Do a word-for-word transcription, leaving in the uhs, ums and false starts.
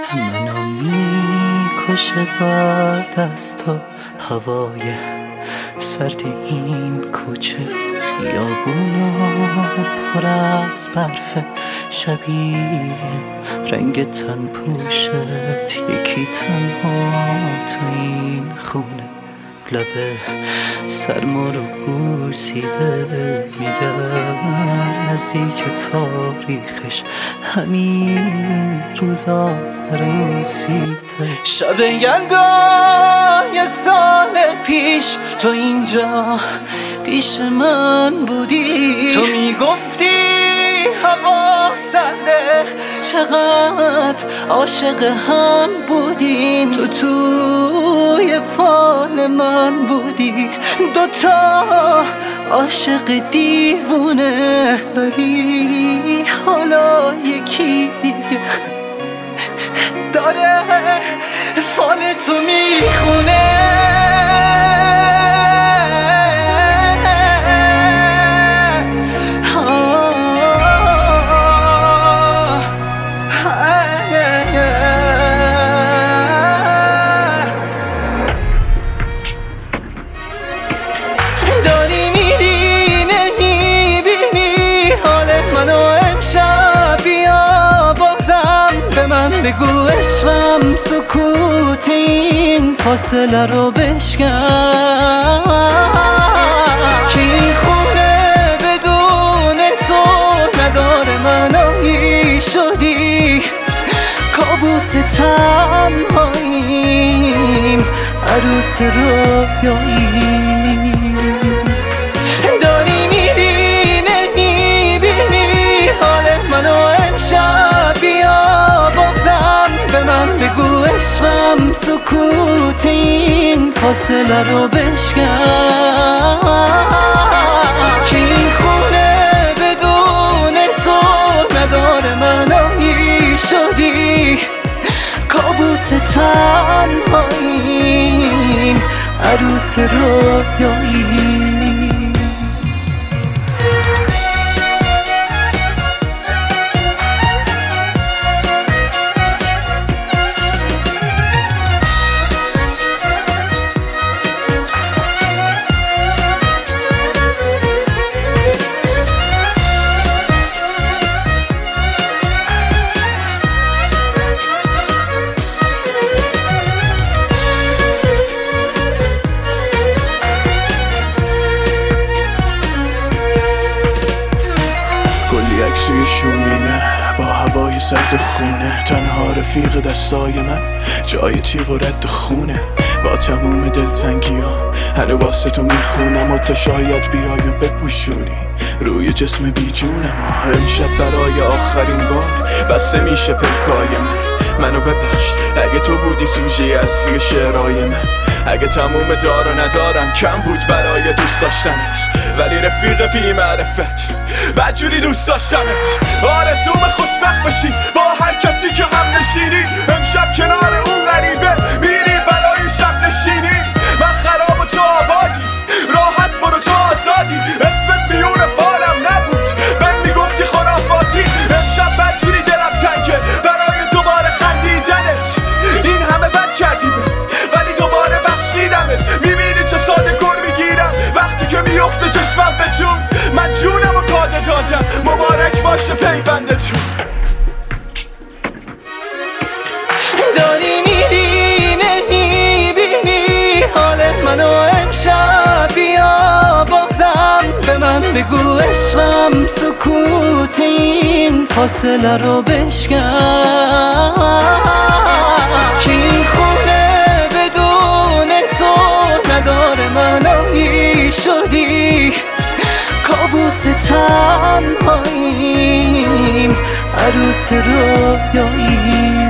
منو میکشه بعد از تو هوای سرد این کوچه، خیابونا پر از برف، شبیه رنگ تن پوشت، یکی تنها تو این خونه، لبه سرما رو بوسیده، میگن نزدیک تاریخش همین روزا عروسیته. شب یلدا یه سال پیش تو اینجا پیش من بودی، تو میگفتی هوا سرده، چقدر عاشق هم بودیم، تو توی فال من بودی، دوتا عاشق دیوونه، ولی حالا یکی دیگه داره فال تو میخونه. داری میری نمیبینی حال منو امشب، بیا بازم به من بگو عشقم، سکوت این فاصله رو بشکن، که این خونه بدون تو نداره منایی، شدی کابوس تنهاییم، عروس رویایی. داری میری نمیبینی حال منو امشب، بیا بازم به من بگو عشقم، سکوت این فاصله رو بشکن، که این خونه بدون تو نداره منایی، شدی کابوس تنهاییم، عروس رویایی. عکسوی شومینه با هوای سرد خونه، تنها رفیق دستای من جای تیغ و رد خونه، با تموم دلتنگیام هنو واسه تو میخونم، و تا شاید بیای و بپوشونی روی جسم بی جونم. امشب برای آخرین بار بسته میشه پلکای من، منو ببخش اگه تو بودی سوژه اصلی شعرهای من، اگه تموم دار و ندارم کم بود برای دوست داشتنت، ولی رفیق بی معرفت بدجوری دوست داشتنت. آرزوم خوشبخت بشی با هر کسی که هم نشینی، امشب کنار اون غریبه میری برای شب نشینی، من خراب و تو آبادی، راحت برو تو آزادی، اسمت میون فالم نبود بهم میگفتی خرافاتی، امشب بدجوری دلم تنگه برای دوباره خندیدنت، این همه بد کردیم ولی دوباره بخشیدمت، میبینی چه ساده گر میگیرم وقتی که میفته چشمم به جون، من جونم و کاده دادم، مبارک باشه پیوندتون. داری میری نمیبینی حال منو امشب، بیا بازم به من بگو عشقم، سکوت این فاصله رو بشکن، که این خونه بدون تو نداره منایی، شدی کابوس تنهاییم، عروس رویایی.